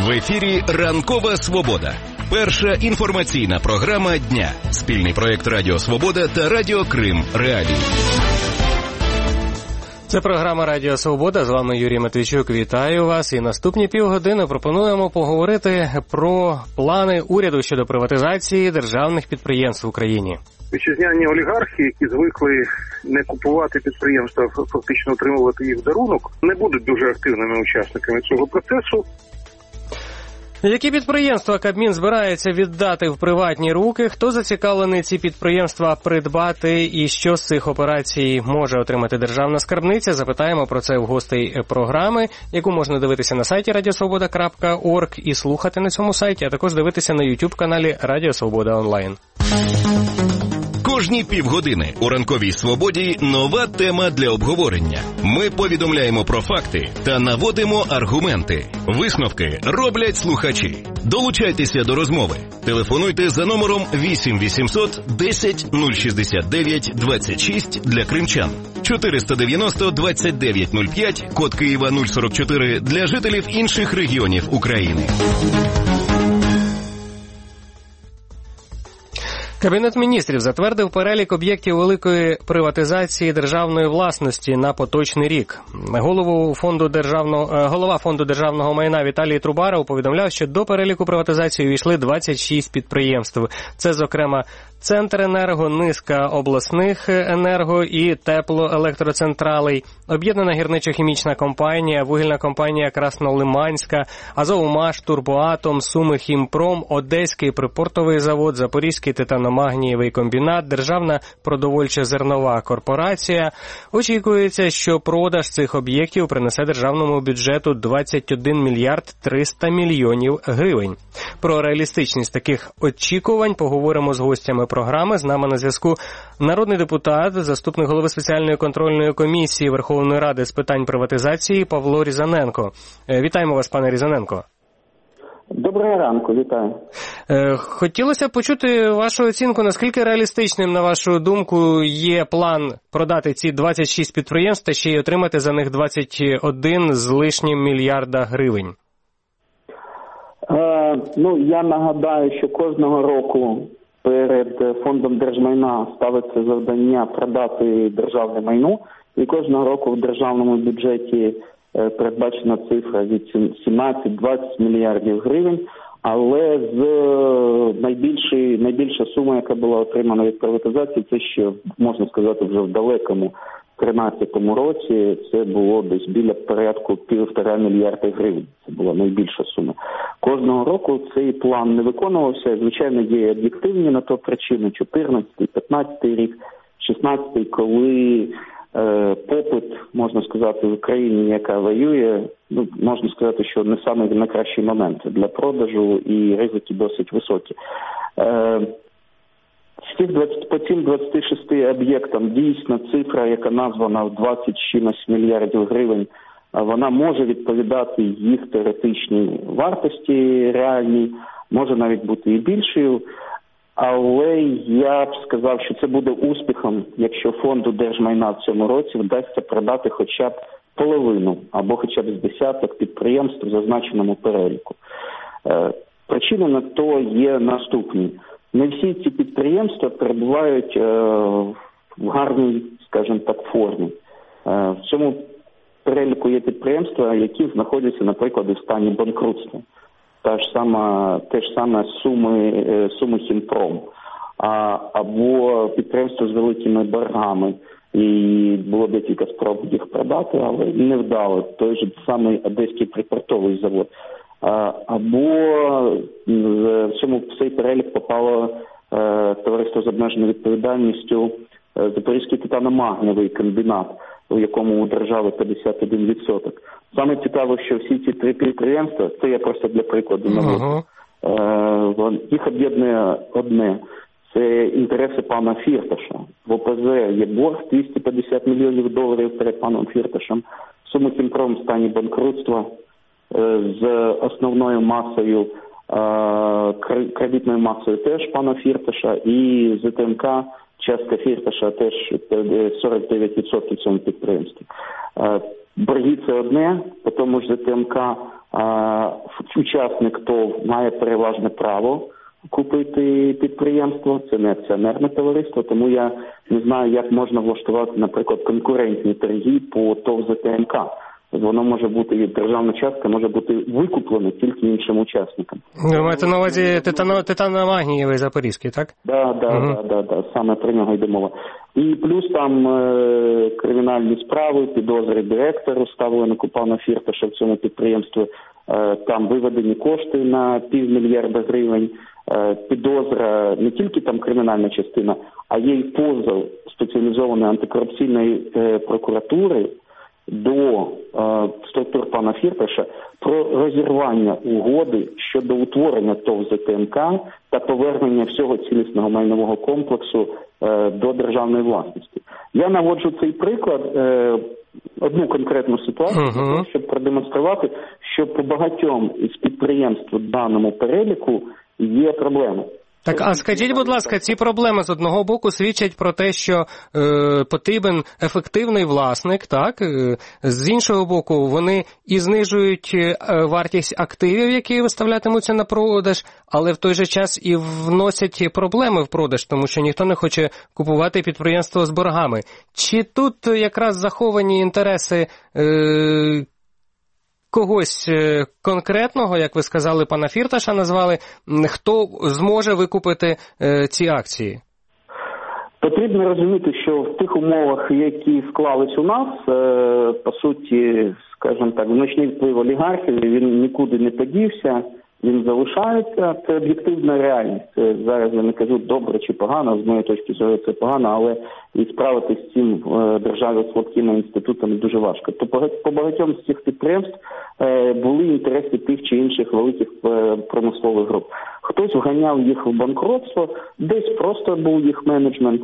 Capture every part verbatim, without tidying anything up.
В ефірі «Ранкова Свобода». Перша інформаційна програма дня. Спільний проєкт Радіо Свобода та Радіо Крим Реалії. Це програма Радіо Свобода. З вами Юрій Матвійчук. Вітаю вас. І наступні півгодини пропонуємо поговорити про плани уряду щодо приватизації державних підприємств в Україні. Вітчизняні олігархи, які звикли не купувати підприємства, а фактично отримувати їх в дарунок, не будуть дуже активними учасниками цього процесу. Які підприємства Кабмін збирається віддати в приватні руки? Хто зацікавлений ці підприємства придбати і що з цих операцій може отримати державна скарбниця? Запитаємо про це в гостей програми, яку можна дивитися на сайті радіосвобода крапка орг і слухати на цьому сайті, а також дивитися на ютуб-каналі Радіо Свобода онлайн. Кожні півгодини у «Ранковій Свободі» нова тема для обговорення. Ми повідомляємо про факти та наводимо аргументи. Висновки роблять слухачі. Долучайтеся до розмови. Телефонуйте за номером вісім вісімсот десять нуль шістдесят дев'ять двадцять шість для кримчан, чотириста дев'яносто двадцять дев'ять нуль п'ять, код Києва нуль сорок чотири для жителів інших регіонів України. Кабінет міністрів затвердив перелік об'єктів великої приватизації державної власності на поточний рік. Голову фонду державного, голова фонду державного майна Віталій Трубаров повідомляв, що до переліку приватизації увійшли двадцять шість підприємств. Це, зокрема, Центренерго, низка обласних енерго і теплоелектроцентралей, об'єднана гірничо-хімічна компанія, вугільна компанія Краснолиманська, Азовмаш, Турбоатом, Сумихімпром, Одеський припортовий завод, Запорізький титаномагнієвий комбінат, Державна продовольча зернова корпорація. Очікується, що продаж цих об'єктів принесе державному бюджету двадцять один мільярд триста мільйонів гривень. Про реалістичність таких очікувань поговоримо з гостями програми. З нами на зв'язку народний депутат, заступник голови спеціальної контрольної комісії Верховної Ради з питань приватизації Павло Різаненко. Вітаємо вас, пане Різаненко. Доброго ранку, вітаю. Хотілося б почути вашу оцінку, наскільки реалістичним, на вашу думку, є план продати ці двадцять шість підприємств та ще й отримати за них двадцять один з лишнім мільярда гривень? Е, ну, я нагадаю, що кожного року перед фондом держмайна ставиться завдання продати державне майно, і кожного року в державному бюджеті передбачена цифра від сімнадцять-двадцять мільярдів гривень, але з найбільшої, найбільша сума, яка була отримана від приватизації, це ще, можна сказати, вже в далекому тринадцятому році, це було десь біля порядку півтора мільярда гривень. Це була найбільша сума. Кожного року цей план не виконувався. Звичайно, є об'єктивні на то причини. чотирнадцятий, п'ятнадцятий рік, шістнадцятий, коли е, попит, можна сказати, в Україні, яка воює, ну, можна сказати, що не саме найкращий момент для продажу і ризики досить високі. Е, З цих двадцяти, по цим двадцяти шести об'єктам дійсно цифра, яка названа в двадцять чимось мільярдів гривень, вона може відповідати їх теоретичній вартості реальній, може навіть бути і більшою, але я б сказав, що це буде успіхом, якщо фонду держмайна в цьому році вдасться продати хоча б половину або хоча б з десяток підприємств в зазначеному переліку. Причини на то є наступні. Не всі ці підприємства перебувають е, в гарній, скажімо так, формі. Е, в цьому переліку є підприємства, які знаходяться, наприклад, у стані банкрутства. Та ж сама, те ж саме Суми, е, Сумихімпром, а, або підприємства з великими боргами. І було декілька спроб їх продати, але не вдало. Той же самий Одеський припортовий завод. Або в цьому в цей перелік попало е, товариство з обмеженою відповідальністю е, Запорізький титаномагнієвий комбінат, у якому у держави п'ятдесят один відсоток. Саме цікаво, що всі ці три підприємства, це я просто для прикладу наводжу, uh-huh. е, їх об'єднує одне. Це інтереси пана Фірташа. В О П З є борг двісті п'ятдесят мільйонів доларів перед паном Фірташем. Сумихімпром в стані банкрутства з основною масою, кредитною масою теж пана Фірташа, і з Т М К частка Фірташа теж сорок дев'ять відсотків в цьому підприємстві. Борги – це одне, по тому ж з Т М К Учасник ТОВ має переважне право купити підприємство, це не акціонерне товариство, тому я не знаю, як можна влаштувати, наприклад, конкурентні торги по ТОВ зе те ем ка. Воно може бути, державна частка може бути викуплена тільки іншим учасникам. Ви маєте на увазі титано, титано-магнієвий Запорізький, так? Да, да, угу. да, да, да, саме про нього йде мова. І плюс там е, кримінальні справи, підозри директору ставлено Купана Фірташа в цьому підприємстві, е, там виведені кошти на півмільярда гривень, е, підозра, не тільки там кримінальна частина, а є й позов спеціалізованої антикорупційної е, прокуратури до е, структур пана Фірташа про розірвання угоди щодо утворення ТОВ зе те ем ка та повернення всього цілісного майнового комплексу е, до державної власності. Я наводжу цей приклад, е, одну конкретну ситуацію, uh-huh. щоб продемонструвати, що по багатьом із підприємств в даному переліку є проблеми. Так, а скажіть, будь ласка, ці проблеми з одного боку свідчать про те, що е, потрібен ефективний власник, так? Е, з іншого боку, вони і знижують е, вартість активів, які виставлятимуться на продаж, але в той же час і вносять проблеми в продаж, тому що ніхто не хоче купувати підприємство з боргами. Чи тут якраз заховані інтереси е, когось конкретного, як ви сказали, пана Фірташа назвали, хто зможе викупити е, ці акції? Потрібно розуміти, що в тих умовах, які склались у нас, е, по суті, скажімо так, значний вплив олігархів, він нікуди не подівся, він залишається. Це об'єктивна реальність. Це зараз я не кажу добре чи погано, з моєї точки зору це погано, але і справитися з цим в державі слабкими інститутами дуже важко. То по багатьом з цих підприємств були інтереси тих чи інших великих промислових груп. Хтось вганяв їх в банкротство, десь просто був їх менеджмент.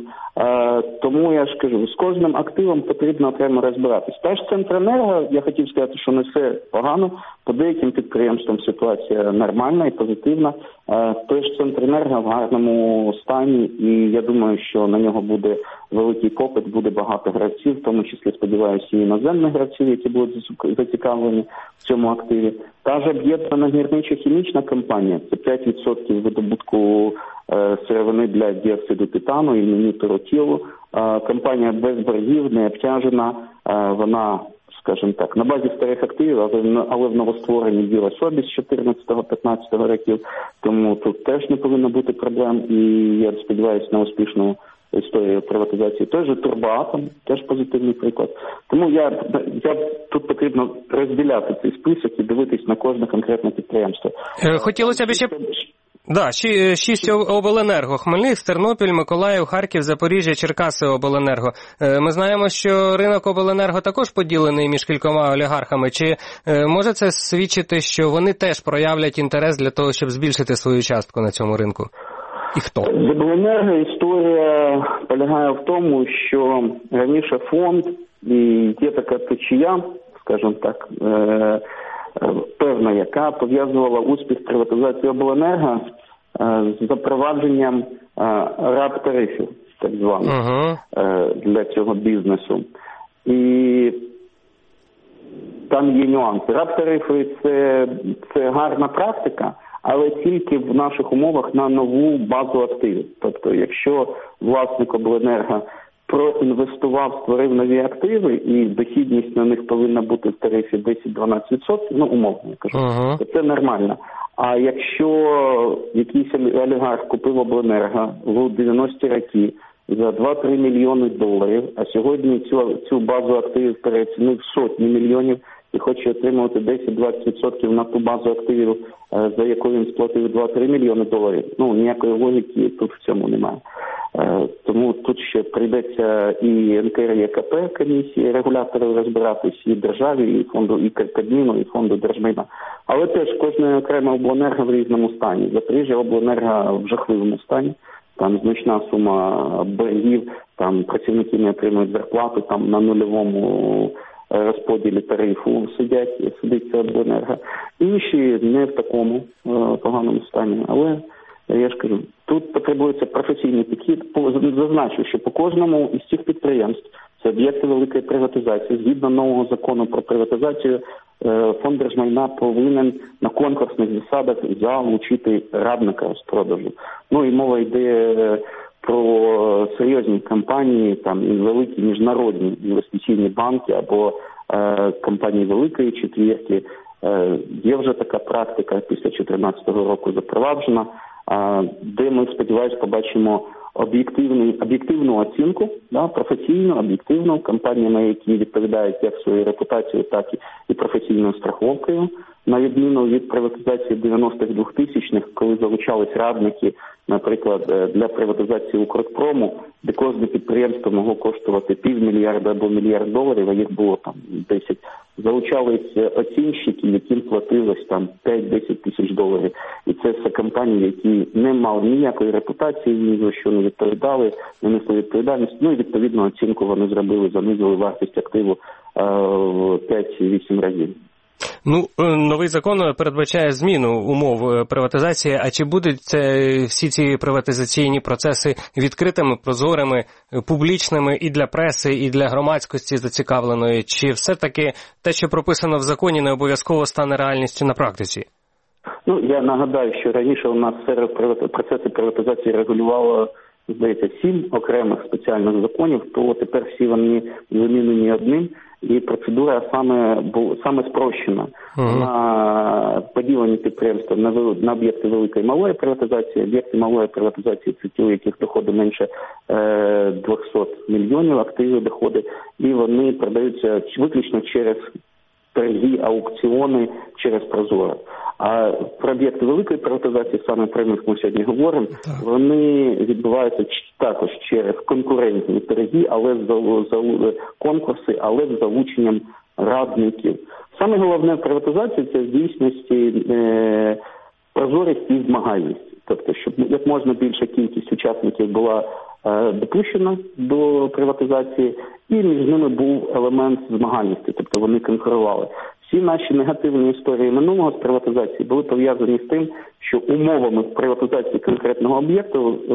Тому я ж кажу, з кожним активом потрібно окремо розбиратись. Та ж Центренерго, я хотів сказати, що не все погано. По деяким підприємствам ситуація нормальна і позитивна. Той ж Центренерго в гарному стані, і я думаю, що на нього буде великий попит, буде багато гравців, в тому числі, сподіваюся, і іноземних гравців, які будуть зацікавлені в цьому активі. Та ж об'єднана гірничо-хімічна компанія, це п'ять відсотків видобутку е, сировини для діоксиду титану і мінітуротілу. Е, компанія без боргів, не обтяжена, е, вона, скажімо так, на базі старих активів, але, але в новостворенні діла собі з чотирнадцятого-п'ятнадцятого років, тому тут теж не повинно бути проблем, і я сподіваюся на успішну історію приватизації. Той же Турбоатом, теж позитивний приклад. Тому я, я тут потрібно розділяти цей список і дивитись на кожне конкретне підприємство. Хотілося б ще... Да, шість обленерго. Хмельницький, Тернопіль, Миколаїв, Харків, Запоріжжя, Черкаси обленерго. Ми знаємо, що ринок обленерго також поділений між кількома олігархами. Чи може це свідчити, що вони теж проявлять інтерес для того, щоб збільшити свою частку на цьому ринку? І хто? З обленерго історія полягає в тому, що раніше фонд і є така течія, скажімо так, е- певна, яка пов'язувала успіх приватизації обленерго з запровадженням раб-тарифів, так званих, uh-huh. для цього бізнесу. І там є нюанси. Раб-тарифи – це, це гарна практика, але тільки в наших умовах на нову базу активів. Тобто, якщо власник обленерго проінвестував, створив нові активи, і дохідність на них повинна бути в тарифі десять-дванадцять відсотків, ну, умовно, я кажу, uh-huh. то це нормально. А якщо якийсь олігарх купив обленерго в дев'яності роки за два-три мільйони доларів, а сьогодні цю, цю базу активів переоцінив в сотні мільйонів і хоче отримувати десять-двадцять відсотків на ту базу активів, за яку він сплатив два-три мільйони доларів, ну, ніякої логіки тут в цьому немає. Тому тут ще прийдеться і ен ка ер є ка пе, комісії, регуляторів розбиратись, і державі, і фонду, і Кабміну, і фонду держмайна. Але теж кожне окреме обленерго в різному стані. Запоріжжя обленерго в жахливому стані. Там значна сума боргів, там працівники не отримують зарплату, там на нульовому розподілі тарифу сидять, сидить це обленерго. Інші не в такому е, поганому стані, але я ж кажу, тут потребується професійний підхід. Зазначу, що по кожному із цих підприємств, це об'єкти великої приватизації, згідно нового закону про приватизацію, Фонд держмайна повинен на конкурсних засадах залучити радника з продажу. Ну і мова йде про серйозні компанії, там і великі міжнародні інвестиційні банки або е, компанії Великої Четвірки. Е, є вже така практика після дві тисячі чотирнадцятого року запроваджена, е, де ми, сподіваюся, побачимо об'єктивну, об'єктивну оцінку, да, професійну, об'єктивну, компаніями, які відповідають як своєю репутацією, так і професійною страховкою, на відміну від приватизації дев'яностих, двохтисячних, коли залучались радники, наприклад, для приватизації Укрпрому, де кожне підприємство могло коштувати півмільярда або мільярд доларів, а їх було там десять. Залучались оцінщики, яким платилось там п'ять-десять тисяч доларів. І це все компанії, які не мали ніякої репутації, ні за що не відповідали, не несли відповідальність. Ну і відповідно оцінку вони зробили, занизили вартість активу в п'ять-вісім разів. Ну, новий закон передбачає зміну умов приватизації, а чи будуть всі ці приватизаційні процеси відкритими, прозорими, публічними і для преси, і для громадськості зацікавленої? Чи все-таки те, що прописано в законі, не обов'язково стане реальністю на практиці? Ну, я нагадаю, що раніше у нас процеси приватизації регулювало, здається, сім окремих спеціальних законів, то тепер всі вони замінені одним. І процедура саме саме спрощена. Uh-huh. На поділені підприємства на, на об'єкти великої і малої приватизації. Об'єкти малої приватизації – це ті, у яких доходи менше е, двісті мільйонів, активи доходи, і вони продаються виключно через торги, аукціони, через Прозоро. А про об'єкти великої приватизації, саме про них ми сьогодні говоримо, так, вони відбуваються також через конкурентні торги, але з конкурси, але з залученням радників. Саме головне в приватизації – це в дійсності е, прозорість і змагальність. Тобто, щоб як можна більша кількість учасників була е, допущена до приватизації, і між ними був елемент змагальності, тобто вони конкурували. Всі наші негативні історії минулого з приватизації були пов'язані з тим, що умовами приватизації конкретного об'єкту е,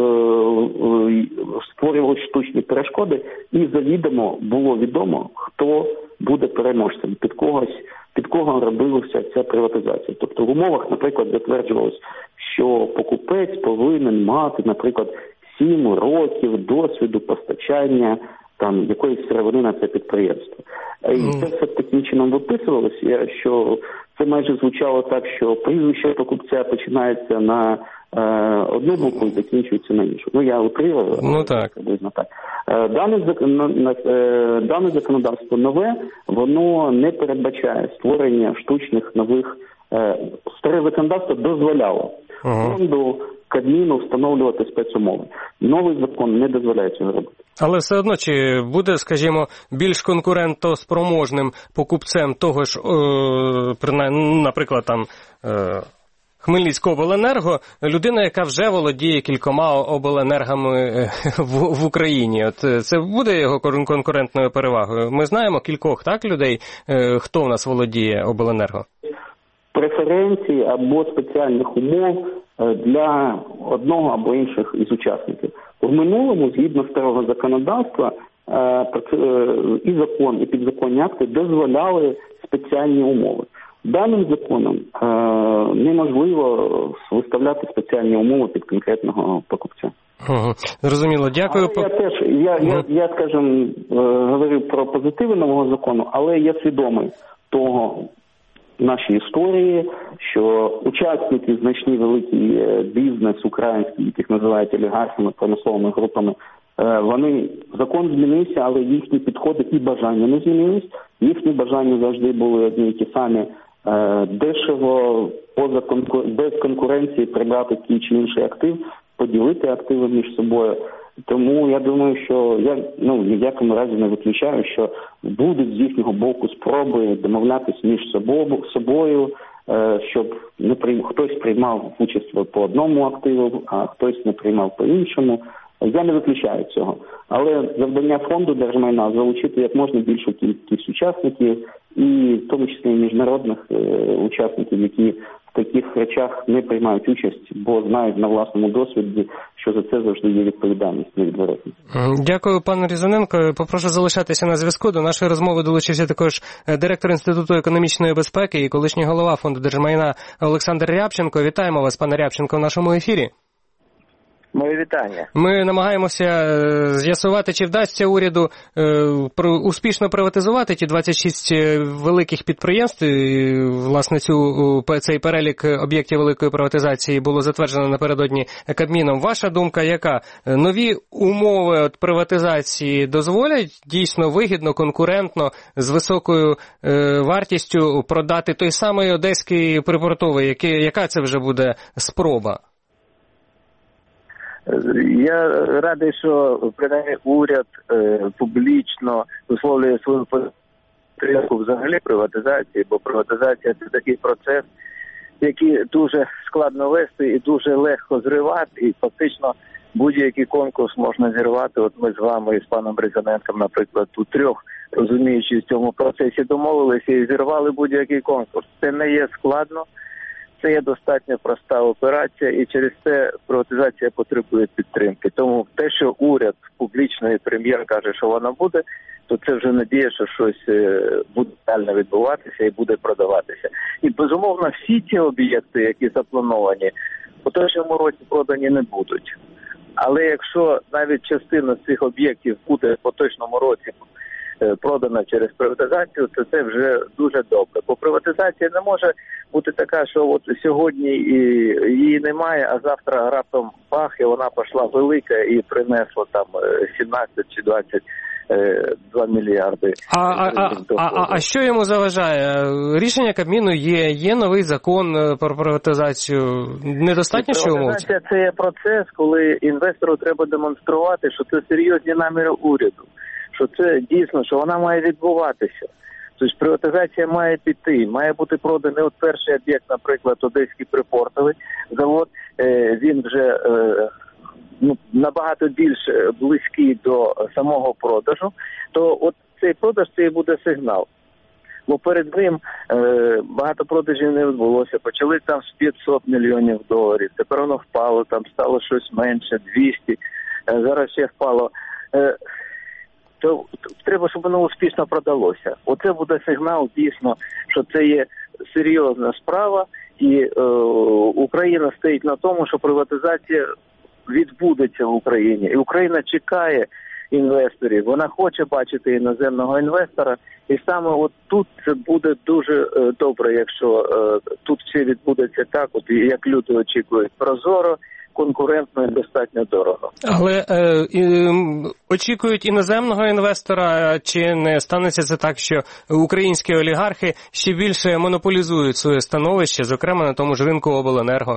е, створювали штучні перешкоди, і завідомо було відомо, хто буде переможцем, під когось, під кого робилася ця приватизація. Тобто в умовах, наприклад, затверджувалось, що покупець повинен мати, наприклад, сім років досвіду постачання там якоїсь сировини на це підприємство. І mm. це все таким чином виписувалося, що це майже звучало так, що прізвище покупця починається на е, одну букву і закінчується на іншу. Ну, я утрирую, ну, так. приблизно так. Е, дане, е, дане законодавство нове, воно не передбачає створення штучних нових. Е, старе законодавство дозволяло uh-huh. фонду, Кабміну встановлювати спецумови. Новий закон не дозволяє цього робити. Але все одно, чи буде, скажімо, більш конкурентоспроможним покупцем того ж, е, принаймні, наприклад, там, е, Хмельницькобленерго, людина, яка вже володіє кількома обленергами в, в Україні. От це буде його конкурентною перевагою? Ми знаємо кількох, так, людей, е, хто в нас володіє обленерго? Преференції або спеціальних умов для одного або інших із учасників. В минулому, згідно старого законодавства, і закон, і підзаконні акти дозволяли спеціальні умови. Даним законом неможливо виставляти спеціальні умови під конкретного покупця. Угу. Зрозуміло, дякую. Але я теж, я, угу. я, я, скажімо, говорю про позитиви нового закону, але я свідомий того, нашій історії, що учасники, значні великий бізнес український, яких називають олігархами, промисловими групами, вони, закон змінився, але їхні підходи і бажання не змінились. Їхні бажання завжди були одні і ті самі: дешево, поза конкур... без конкуренції прибрати ті чи інший актив, поділити активи між собою. Тому я думаю, що я ну ні в якому разі не виключаю, що будуть з їхнього боку спроби домовлятися між собою, собою щоб не прийм... хтось приймав участь по одному активу, а хтось не приймав по іншому. Я не виключаю цього. Але завдання фонду держмайна залучити як можна більшу кількість учасників, і в тому числі міжнародних е, учасників, які в таких речах не приймають участь, бо знають на власному досвіді, що за це завжди є відповідальність невідворотна. Дякую, пане Різаненко. Попрошу залишатися на зв'язку. До нашої розмови долучився також директор Інституту економічної безпеки і колишній голова Фонду держмайна Олександр Рябченко. Вітаємо вас, пане Рябченко, в нашому ефірі. Моє вітання. Ми намагаємося з'ясувати, чи вдасться уряду успішно приватизувати ті двадцять шість великих підприємств. І, власне, цю, цей перелік об'єктів великої приватизації було затверджено напередодні Кабміном. Ваша думка яка? Нові умови от приватизації дозволять дійсно вигідно, конкурентно, з високою вартістю продати той самий Одеський припортовий? Який, яка це вже буде спроба? Я радий, що принаймні уряд е, публічно висловлює свою підтримку взагалі приватизації, бо приватизація – це такий процес, який дуже складно вести і дуже легко зривати, і фактично будь-який конкурс можна зірвати. От ми з вами і з паном Різаненком, наприклад, у трьох, розуміючи в цьому процесі, домовилися і зірвали будь-який конкурс. Це не є складно. Це є достатньо проста операція, і через це приватизація потребує підтримки. Тому те, що уряд публічно і прем'єр каже, що вона буде, то це вже надія, що щось буде реально відбуватися і буде продаватися. І, безумовно, всі ті об'єкти, які заплановані, у поточному році продані не будуть. Але якщо навіть частина цих об'єктів буде в поточному році продана через приватизацію, то це вже дуже добре. Бо приватизація не може бути така, що от сьогодні її немає, а завтра раптом бах, і вона пішла велика і принесла там сімнадцять чи двадцять два мільярди. А, а, а, а, а що йому заважає? Рішення Кабміну є, є новий закон про приватизацію. Недостатньо, що умовці? Приватизація – це є процес, коли інвестору треба демонструвати, що це серйозні наміри уряду. Що це дійсно, що вона має відбуватися. Тобто приватизація має піти, має бути проданий от перший об'єкт, наприклад, Одеський припортовий завод, е, він вже е, ну, набагато більш близький до самого продажу, то от цей продаж – це і буде сигнал. Бо перед ним е, багато продажів не відбулося, почали там з п'ятсот мільйонів доларів, тепер воно впало, там стало щось менше, двісті, е, зараз ще впало. Е, то треба, щоб воно успішно продалося. Оце буде сигнал дійсно, що це є серйозна справа, і е, Україна стоїть на тому, що приватизація відбудеться в Україні. І Україна чекає інвесторів, вона хоче бачити іноземного інвестора, і саме от тут це буде дуже е, добре, якщо е, тут все відбудеться так, от як люди очікують, прозоро, конкурентно і достатньо дорого. Але е, е, очікують іноземного інвестора, чи не станеться це так, що українські олігархи ще більше монополізують своє становище, зокрема на тому ж ринку обленерго?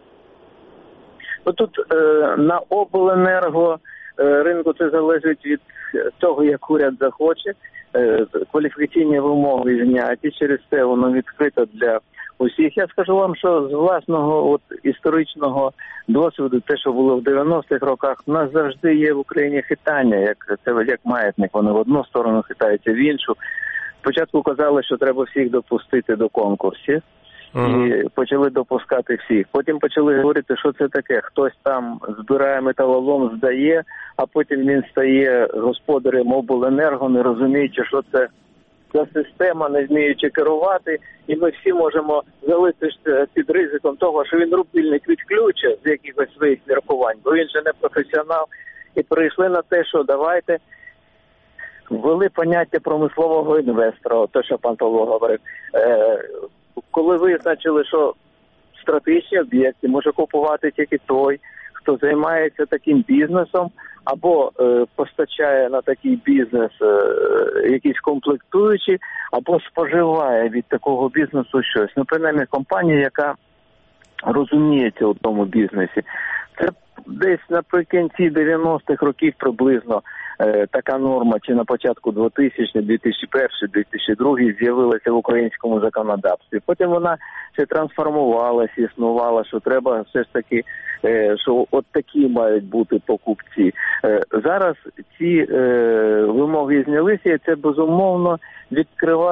Тут е, на обленерго е, ринку це залежить від того, як уряд захоче. Е, кваліфікаційні вимоги зняті, через це воно відкрито для усіх. Я скажу вам, що з власного от, історичного досвіду, те, що було в дев'яностих роках, у нас завжди є в Україні хитання, як це як маятник. Вони в одну сторону хитаються, в іншу. Спочатку казали, що треба всіх допустити до конкурсів. Uh-huh. І почали допускати всіх. Потім почали говорити, що це таке. Хтось там збирає металолом, здає, а потім він стає господарем обленерго, не розуміючи, що це за система, не вміючи керувати. І ми всі можемо залишитися під ризиком того, що він рубільник відключить з якихось своїх міркувань, бо він же не професіонал. І перейшли на те, що давайте ввели поняття промислового інвестора, те, що пан Павло говорив. Коли визначили, що стратегічні об'єкти може купувати тільки той, хто займається таким бізнесом, або е, постачає на такий бізнес е, якісь комплектуючі, або споживає від такого бізнесу щось. Ну, принаймні, компанія, яка розуміється у тому бізнесі. Це десь наприкінці дев'яностих років приблизно е, така норма, чи на початку двохтисячних, дві тисячі перший, дві тисячі другий з'явилася в українському законодавстві. Потім вона ще трансформувалася, існувала, що треба все ж таки, е, що от такі мають бути покупці. Е, зараз ці е, вимоги знялися, і це безумовно відкриває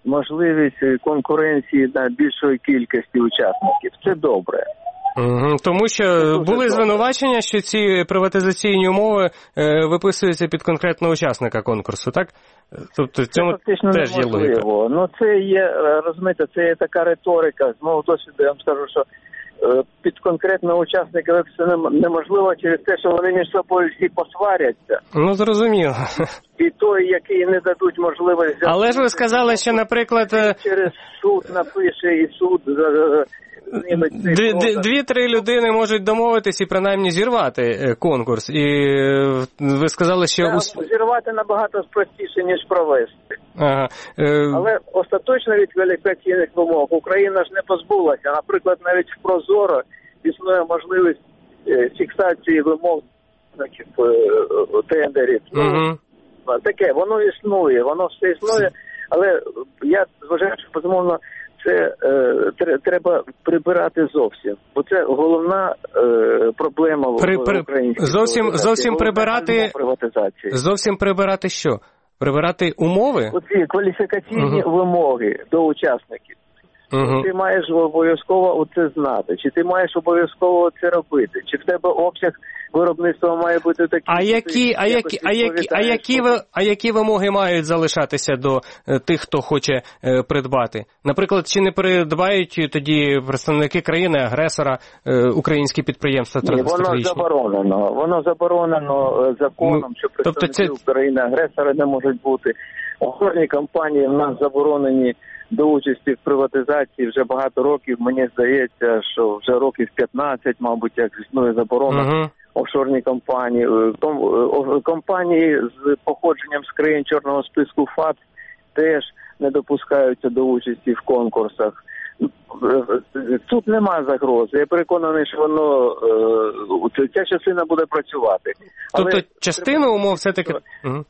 можливість конкуренції на більшої кількості учасників. Це добре. Угу. Тому що були звинувачення, що ці приватизаційні умови е, виписуються під конкретного учасника конкурсу, так? Тобто цьому фактично теж є логіка. Ну це є, розумієте, це є така риторика. З мого досвіду я вам скажу, що е, під конкретного учасника виписати неможливо через те, що вони між собою всі посваряться. Ну, зрозуміло. І той, який не дадуть можливість... Але ж ви сказали, що, наприклад... Через суд напише і суд... Дві-три людини можуть домовитись і принаймні зірвати конкурс. І ви сказали, що... Так, зірвати набагато простіше, ніж провести. Ага. Але остаточно від кваліфікаційних вимог Україна ж не позбулася. Наприклад, навіть в Прозоро існує можливість фіксації вимог, значить, тендерів. Угу. Ну, таке, воно існує, воно все існує, але я вважаю, що, безумовно, це е, треба прибирати зовсім, бо це головна е, проблема При, в при, українській зовсім, зовсім прибирати приватизації. Зовсім прибирати що? Прибирати умови? Оці кваліфікаційні угу. вимоги до учасників. Угу. Ти маєш обов'язково оце знати, чи ти маєш обов'язково це робити, чи в тебе обсяг виробництва має бути такий. А які, а які, а які, а які, ви, а які вимоги мають залишатися до е, тих, хто хоче е, придбати? Наприклад, чи не придбають тоді представники країни-агресора е, українські підприємства? Ні, воно заборонено. Воно заборонено законом, ну, що представники тобто це... країни-агресора не можуть бути. Офшорні компанії в нас заборонені до участі в приватизації вже багато років. Мені здається, що вже років п'ятнадцять, мабуть, як існує заборона. Uh-huh. Офшорні компанії, компанії з походженням з країн чорного списку ФАТ теж не допускаються до участі в конкурсах. Тут нема загрози. Я переконаний, що воно ця частина буде працювати. Тобто але частину умов все-таки... Угу.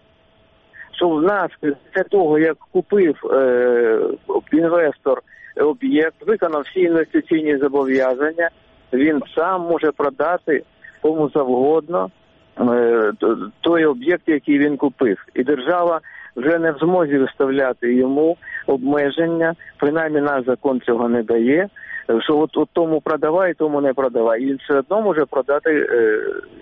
Що в нас після того, як купив е, інвестор об'єкт, виконав всі інвестиційні зобов'язання, він сам може продати кому завгодно е, той об'єкт, який він купив. І держава вже не в змозі виставляти йому обмеження, принаймні наш закон цього не дає, що от, от тому продавай, тому не продавай. І він все одно може продати е,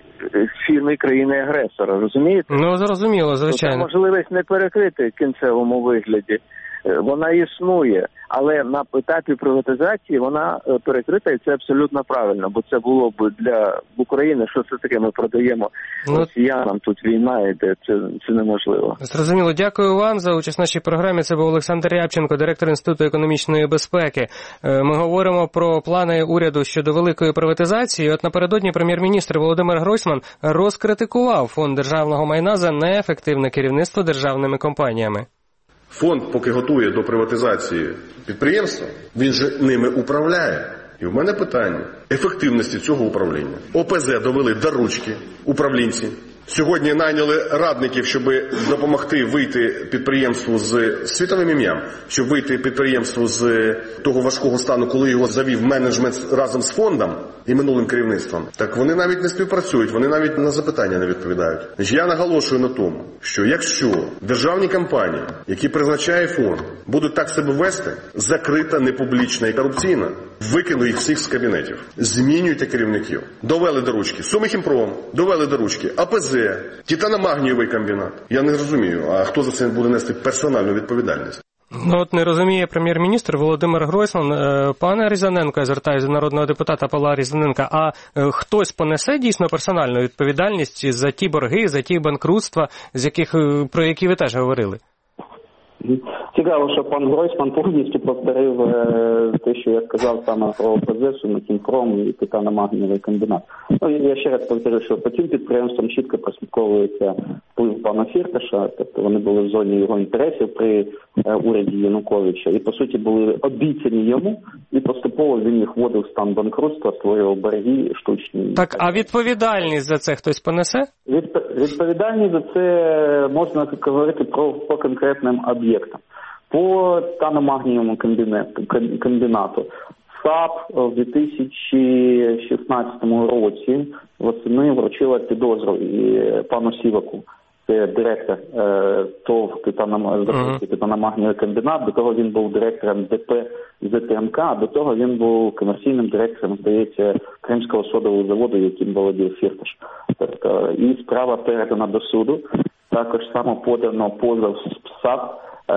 фірми країни-агресора, розумієте? Ну, зрозуміло, звичайно. Тобто можливість не перекрити в кінцевому вигляді. Вона існує, але на етапі приватизації вона перекрита, і це абсолютно правильно, бо це було б для України, що це таке, ми продаємо ну, росіянам, тут війна йде, це, це неможливо. Зрозуміло, дякую вам за участь в нашій програмі. Це був Олександр Рябченко, директор Інституту економічної безпеки. Ми говоримо про плани уряду щодо великої приватизації. От напередодні прем'єр-міністр Володимир Гройсман розкритикував фонд державного майна за неефективне керівництво державними компаніями. Фонд, поки готує до приватизації підприємства, він же ними управляє. І в мене питання ефективності цього управління. О Пе Зе довели до ручки управлінці. Сьогодні найняли радників, щоб допомогти вийти підприємству з світовим ім'ям, щоб вийти підприємству з того важкого стану, коли його завів менеджмент разом з фондом і минулим керівництвом. Так вони навіть не співпрацюють, вони навіть на запитання не відповідають. Я наголошую на тому, що якщо державні компанії, які призначає фонд, будуть так себе вести, закрита, непублічна і корупційна, викину їх всіх з кабінетів. Змінюйте керівників. Довели до ручки Сумихімпром, довели до ручки А Пе Зе, титаномагнієвий комбінат. Я не розумію, а хто за це буде нести персональну відповідальність? Ну от не розуміє прем'єр-міністр Володимир Гройсман. Пане Різаненко, я звертаюся до народного депутата Павла Різаненка, а хтось понесе дійсно персональну відповідальність за ті борги, за ті банкрутства, з яких, про які ви теж говорили? Цікаво, що пан Гройсман повністю повторив е, те, що я сказав саме про О Пе Зе, Сумихімпром і титаномагнієвий комбінат. Ну, я ще раз повторю, що по цим підприємствам чітко прослідковується вплив пана Фірташа, тобто вони були в зоні його інтересів при е, уряді Януковича, і по суті були обіцяні йому, і поступово він їх вводив в стан банкрутства, створював борги штучні. Так, а відповідальність за це хтось понесе? Від, відповідальність за це можна говорити про по конкретним об'єктам. По титаномагнієвому комбінату САП в дві тисячі шістнадцятому році восени вручила підозру і пану Сіваку, це директор е, ТОВ «Титаномагнієвий комбінат», до того він був директором ДП ЗТМК, а до того він був комерційним директором, здається, Кримського содового заводу, яким володів Фірташ. Тобто, і справа передана до суду. Також само подано позов з ПСАП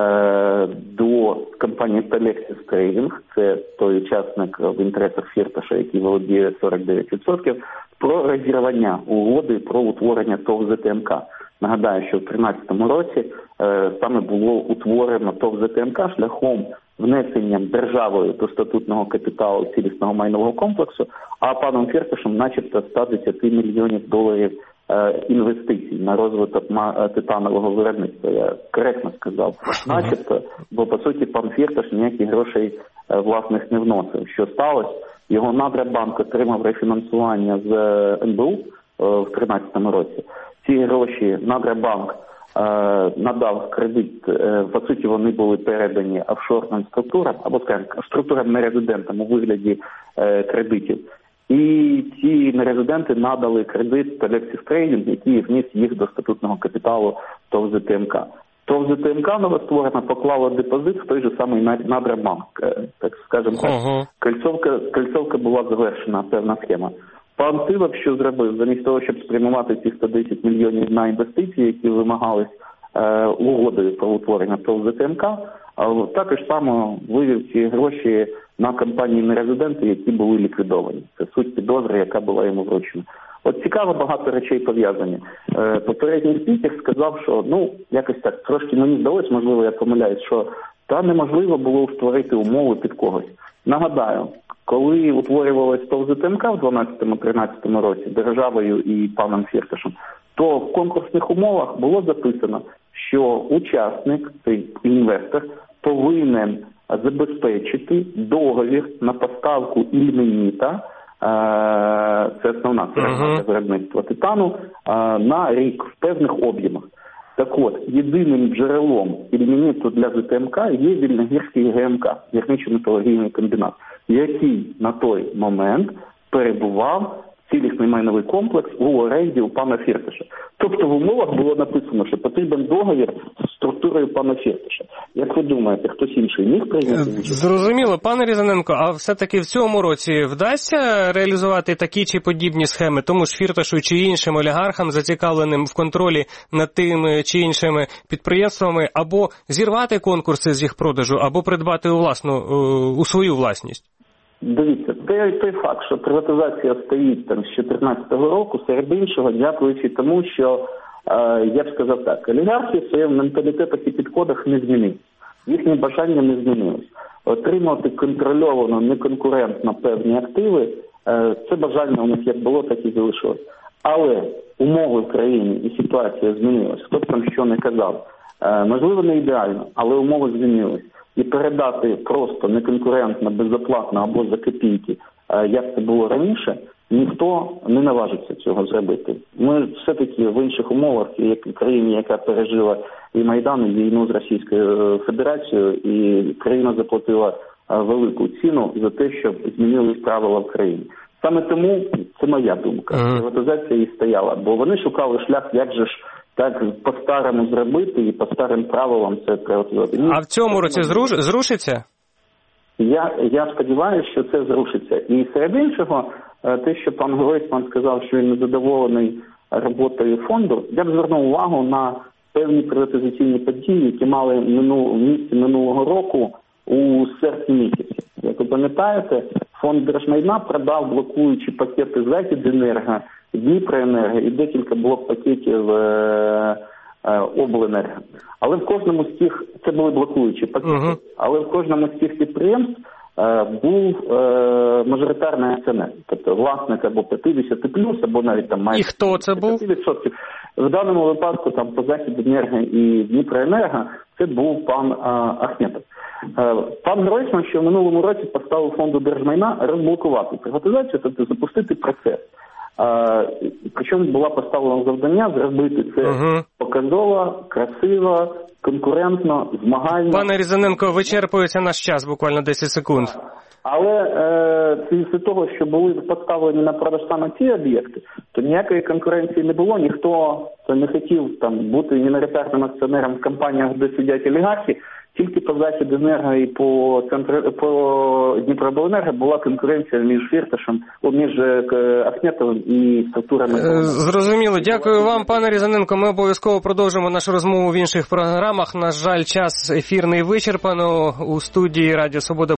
е, до компанії Telexis Trading, це той учасник в інтересах Фірташа, який володіє сорок дев'ять відсотків, про розірвання угоди про утворення ТОВ ЗТМК. Нагадаю, що в дві тисячі тринадцятому році е, саме було утворено ТОВ ЗТМК шляхом внесенням державою до статутного капіталу цілісного майнового комплексу, а паном Фірташем начебто сто десять мільйонів доларів е, інвестицій на розвиток титанового виробництва. Я коректно сказав, начебто, бо по суті пан Фірташ ніяких грошей е, власних не вносив. Що сталося? Його Надрабанк отримав рефінансування з ен бе у е, в дві тисячі тринадцятому році. Ці гроші Надрабанк е, надав кредит, е, по суті вони були передані офшорним структурам, або, скажімо, структурам нерезидентам у вигляді е, кредитів. І ці нерезиденти надали кредит Telexis Trading, який вніс їх до статутного капіталу ТОВ ЗТМК. ТОВ ЗТМК новостворена поклала депозит в той же самий Надрабанк. Так скажемо так, uh-huh. кольцовка, кольцовка була завершена, певна схема. Пан Тивок що зробив? Замість того, щоб спрямувати ці сто десять мільйонів на інвестиції, які вимагались е, угодою про утворення ТОВ ЗТМК, а також само вивів ці гроші на компанії нерезиденти, які були ліквідовані. Це суть підозри, яка була йому вручена. От цікаво, багато речей пов'язані. Е, попередній спікер сказав, що, ну, якось так, трошки мені здалось, можливо, я помиляюсь, що та неможливо було створити умови під когось. Нагадаю, коли утворювалась ТОВ ЗТМК в дванадцятому-тринадцятому році державою і паном Фірташем, то в конкурсних умовах було записано, що учасник, цей інвестор, повинен забезпечити договір на поставку ільменіта, це основна сторона виробництва титану, на рік в певних об'ємах. Так от, єдиним джерелом ільменіту для ЗТМК є Вільногірський ГМК, гірничо-металургійний комбінат, який на той момент перебував цілісний майновий комплекс у оренді у пана Фірташа. Тобто в умовах було написано, що потрібен договір з структурою пана Фірташа. Як ви думаєте, хтось інший міг прийняти? Зрозуміло. Пане Різаненко, а все-таки в цьому році вдасться реалізувати такі чи подібні схеми тому ж Фірташу чи іншим олігархам, зацікавленим в контролі над тими чи іншими підприємствами, або зірвати конкурси з їх продажу, або придбати у власну, у свою власність? Дивіться, той, той факт, що приватизація стоїть там з дві тисячі чотирнадцятого року, серед іншого, дякуючи тому, що, е, я б сказав так, олігархи в своєму менталітетах і підходах не змінились. Їхнє бажання не змінилось. Отримати контрольовано, неконкурентно певні активи, е, це бажання у них як було, так і залишилось. Але умови в країні і ситуація змінилась. Хто б там що не казав. Е, можливо, не ідеально, але умови змінились. І передати просто неконкурентно, безоплатно або за копійки, як це було раніше, ніхто не наважиться цього зробити. Ми все-таки в інших умовах, як в країні, яка пережила і Майдан, і війну з Російською Федерацією, і країна заплатила велику ціну за те, щоб змінились правила в країні. Саме тому, це моя думка, приватизація і стояла, бо вони шукали шлях, як же ж так по-старому зробити і по старим правилам це приватизувати. А в цьому році зруш... зрушиться? Я, я сподіваюся, що це зрушиться. І серед іншого, те, що пан Гройсман сказав, що він незадоволений роботою фонду, я б звернув увагу на певні приватизаційні події, які мали мину... в місті минулого року у серпні місяці. Як ви пам'ятаєте, фонд держмайна продав блокуючі пакети «Західенерго», Дніпроенерго і декілька блок-пакетів е, е, обленерго. Але в кожному з тих, це були блокуючі пакети, uh-huh. але в кожному з цих підприємств е, був е, мажоритарний акціонер, тобто власник або п'ятдесят плюс, або навіть там майже і хто це був? п'ять відсотків. В даному випадку там по Західенерго і Дніпроенерго це був пан е, Ахметов. Е, пан Гройсман, що в минулому році поставив фонду держмайна розблокувати приватизацію, тобто запустити процес. А, причому була поставлена завдання зробити це uh-huh. показово, красиво, конкурентно, змагально. Пане Різаненко, вичерпується наш час, буквально десять секунд. Але е, після того, що були поставлені на продаж саме ці об'єкти, то ніякої конкуренції не було, ніхто не хотів там бути міноритарним акціонером в компаніях, де сидять олігархи. Тільки по Західенерго і по центру по Дніпрообленерго була конкуренція між Фірташем, між Ахметовим і структурами. Зрозуміло. Дякую вам, пане Різаненко. Ми обов'язково продовжимо нашу розмову в інших програмах. На жаль, час ефірний вичерпано. У студії Радіо Свобода